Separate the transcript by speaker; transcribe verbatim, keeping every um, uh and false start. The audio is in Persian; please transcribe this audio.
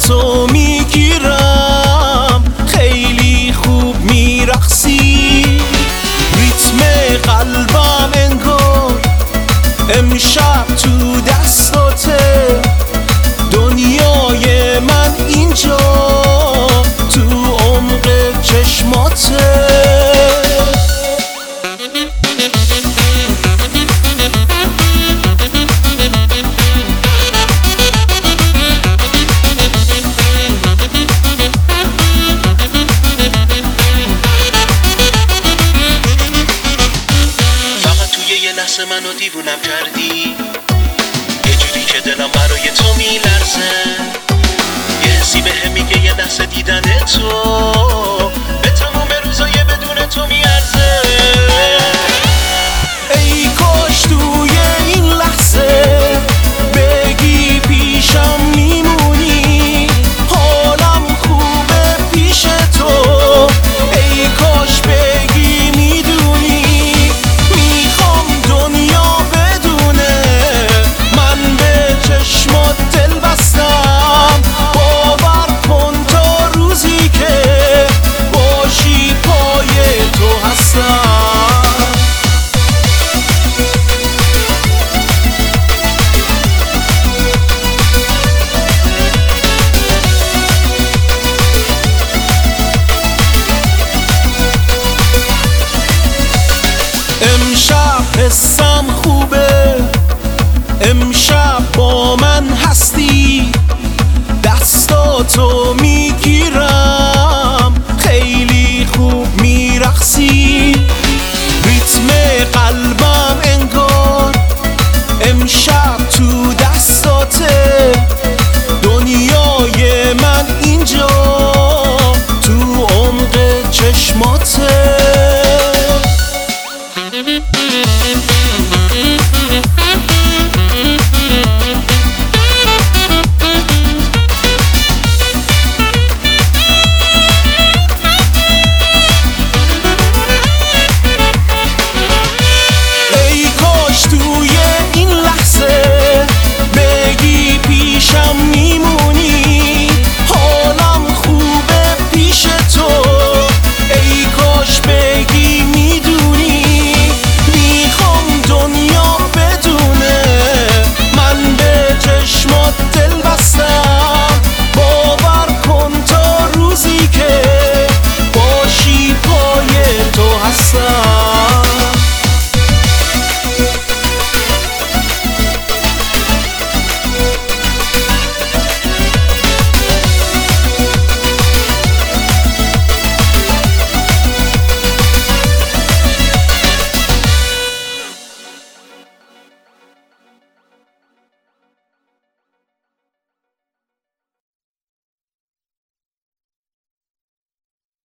Speaker 1: تو میگیرم، خیلی خوب میرقصی، ریتم قلبم انگار امشب تو دستاته، دنیای من اینجا تو عمق چشماته.
Speaker 2: لحظه منو دیوونم کردی، یه جوری که دلم برای تو میلرزه، یه حسی بهم میگه یه لحظه دیدن تو به تمام روزای بدون تو میارزه.
Speaker 1: ای